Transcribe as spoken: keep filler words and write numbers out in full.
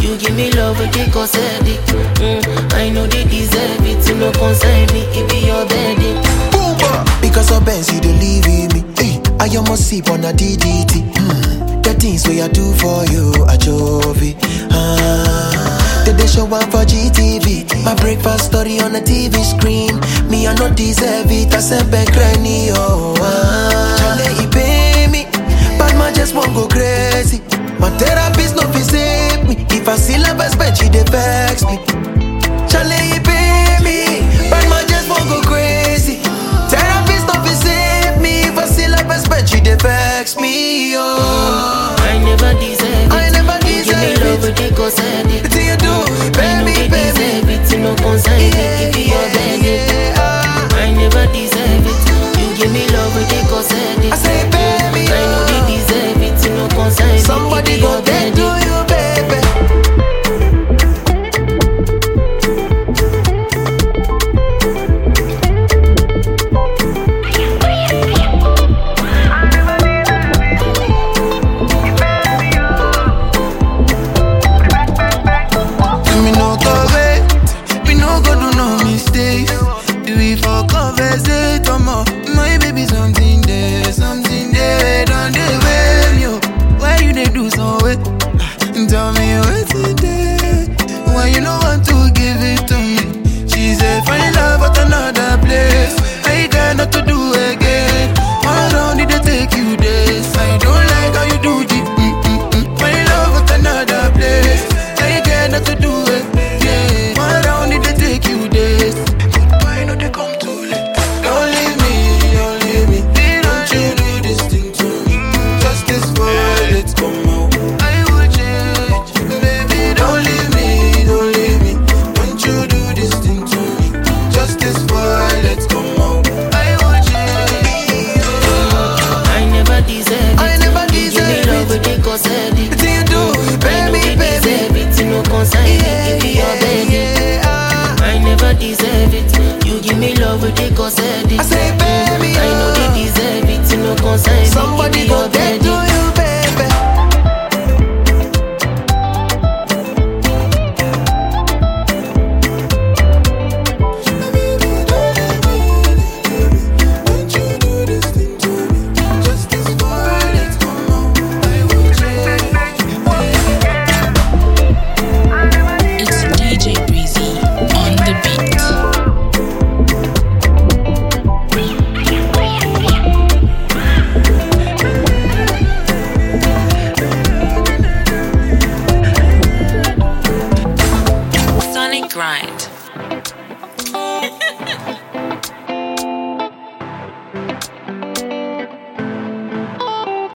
You give me love with the cause it. Mm, I know they deserve it. You no concern me, it be your baby. Because of Benz, you don't leave me. Hey, I almost sleep on a D D T. Hmm. The things we I do for you, I drove it. Ah, did they show up for G T V? My breakfast story on the T V screen. Me, I not deserve it. I said, back cranny, oh. Ah, Charlie, he pay me. But man just won't go crazy. My therapist no fi save me. If I see love as bad, she dey vex me. Charlie, he pay me. But man just won't go crazy. Therapist no fi save me. If I see love as bad, she dey vex me. Oh, I never deserve it. I never You give me deserve love it. with the cause it.